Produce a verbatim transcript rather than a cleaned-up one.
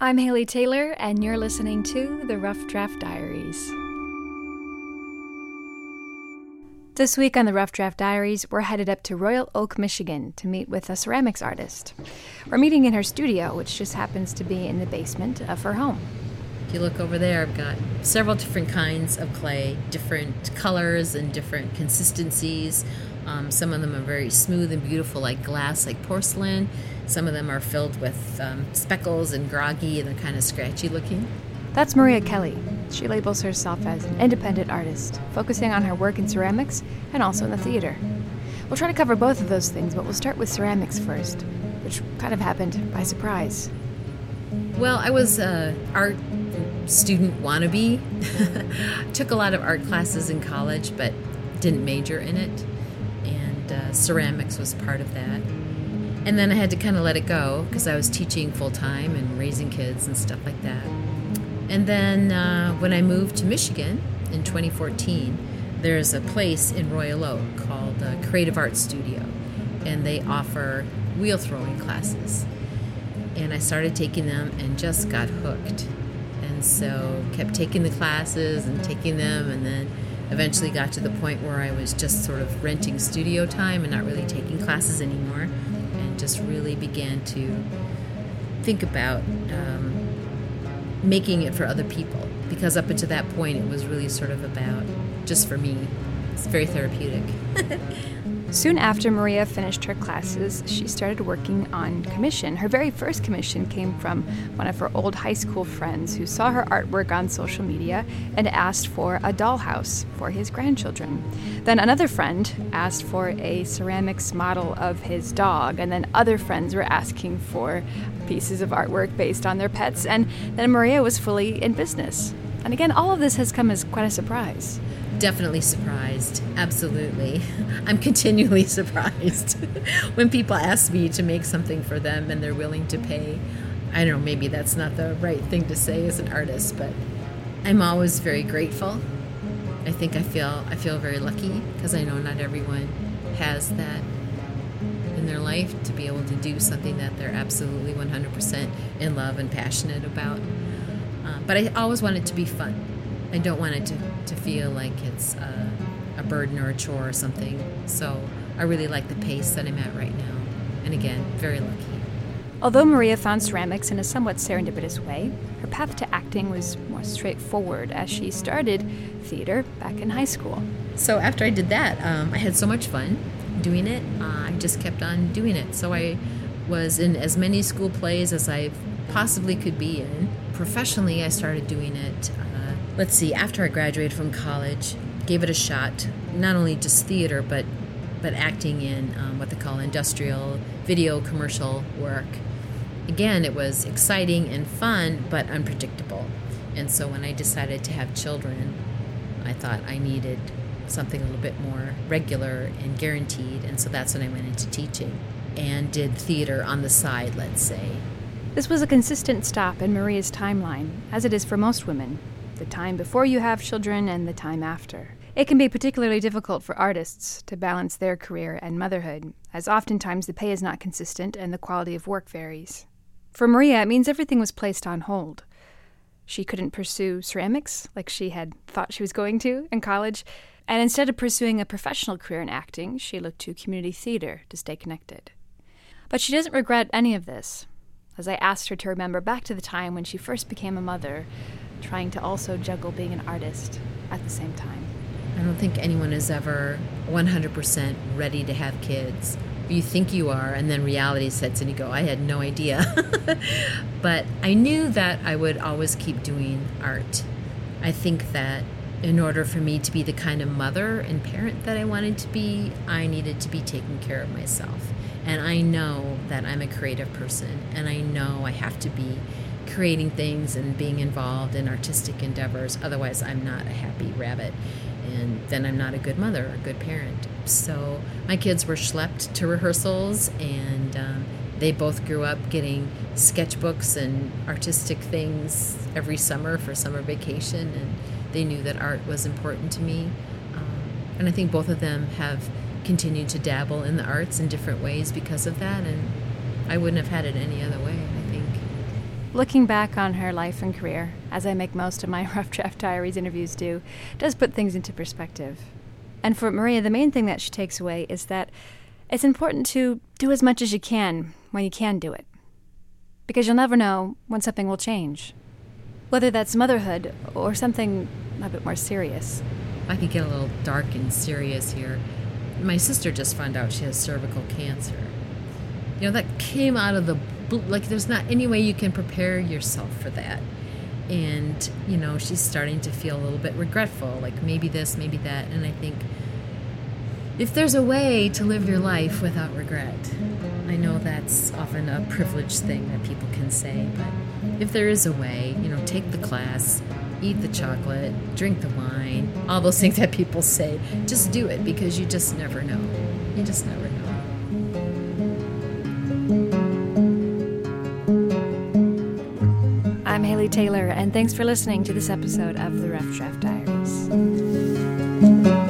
I'm Haley Taylor, and you're listening to The Rough Draft Diaries. This week on The Rough Draft Diaries, we're headed up to Royal Oak, Michigan to meet with a ceramics artist. We're meeting in her studio, which just happens to be in the basement of her home. If you look over there, I've got several different kinds of clay, different colors and different consistencies. Um, some of them are very smooth and beautiful, like glass, like porcelain. Some of them are filled with um, speckles and groggy, and they're kind of scratchy looking. That's Maria Kelly. She labels herself as an independent artist, focusing on her work in ceramics and also in the theater. We'll try to cover both of those things, but we'll start with ceramics first, which kind of happened by surprise. Well, I was an art student wannabe. Took a lot of art classes in college, but didn't major in it. And uh, ceramics was part of that. And then I had to kind of let it go because I was teaching full-time and raising kids and stuff like that. And then uh, when I moved to Michigan in twenty fourteen, there's a place in Royal Oak called uh, Creative Art Studio, and they offer wheel throwing classes. And I started taking them and just got hooked. And so kept taking the classes and taking them, and then eventually got to the point where I was just sort of renting studio time and not really taking classes anymore, and just really began to think about um, making it for other people, because up until that point it was really sort of about just for me. It's very therapeutic. Soon after Maria finished her classes, she started working on commission. Her very first commission came from one of her old high school friends who saw her artwork on social media and asked for a dollhouse for his grandchildren. Then another friend asked for a ceramics model of his dog, and then other friends were asking for pieces of artwork based on their pets, and then Maria was fully in business. And again, all of this has come as quite a surprise. Definitely surprised. Absolutely. I'm continually surprised when people ask me to make something for them and they're willing to pay. I don't know, maybe that's not the right thing to say as an artist, but I'm always very grateful. I think I feel I feel very lucky because I know not everyone has that in their life to be able to do something that they're absolutely one hundred percent in love and passionate about. Uh, but I always want it to be fun. I don't want it to, to feel like it's a, a burden or a chore or something. So I really like the pace that I'm at right now. And again, very lucky. Although Maria found ceramics in a somewhat serendipitous way, her path to acting was more straightforward as she started theater back in high school. So after I did that, um, I had so much fun doing it. Uh, I just kept on doing it. So I was in as many school plays as I possibly could be in. Professionally, I started doing it Let's see, after I graduated from college, gave it a shot, not only just theater, but but acting in um, what they call industrial video commercial work. Again, it was exciting and fun, but unpredictable. And so when I decided to have children, I thought I needed something a little bit more regular and guaranteed, and so that's when I went into teaching and did theater on the side, let's say. This was a consistent stop in Maria's timeline, as it is for most women. The time before you have children and the time after. It can be particularly difficult for artists to balance their career and motherhood, as oftentimes the pay is not consistent and the quality of work varies. For Maria, it means everything was placed on hold. She couldn't pursue ceramics like she had thought she was going to in college, and instead of pursuing a professional career in acting, she looked to community theater to stay connected. But she doesn't regret any of this, as I asked her to remember back to the time when she first became a mother, trying to also juggle being an artist at the same time. I don't think anyone is ever one hundred percent ready to have kids. You think you are, and then reality sets in, you go, I had no idea. But I knew that I would always keep doing art. I think that in order for me to be the kind of mother and parent that I wanted to be, I needed to be taking care of myself. And I know that I'm a creative person, and I know I have to be creating things and being involved in artistic endeavors. Otherwise, I'm not a happy rabbit, and then I'm not a good mother or a good parent. So my kids were schlepped to rehearsals, and um, they both grew up getting sketchbooks and artistic things every summer for summer vacation, and they knew that art was important to me. Um, and I think both of them have continued to dabble in the arts in different ways because of that, and I wouldn't have had it any other way, I think. looking back on her life and career, as I make most of my Rough Draft Diaries interviews do, does put things into perspective. And for Maria, the main thing that she takes away is that it's important to do as much as you can when you can do it. Because you'll never know when something will change. Whether that's motherhood or something a bit more serious. I could get a little dark and serious here. My sister just found out she has cervical cancer. You know, that came out of the blue. Like, there's not any way you can prepare yourself for that. And, you know, she's starting to feel a little bit regretful, like maybe this, maybe that. And I think if there's a way to live your life without regret, I know that's often a privileged thing that people can say, but if there is a way, you know, take the class, eat the chocolate, drink the wine, all those things that people say, just do it, because you just never know. You just never know. I'm Haley Taylor, and thanks for listening to this episode of the Rough Draft Diaries.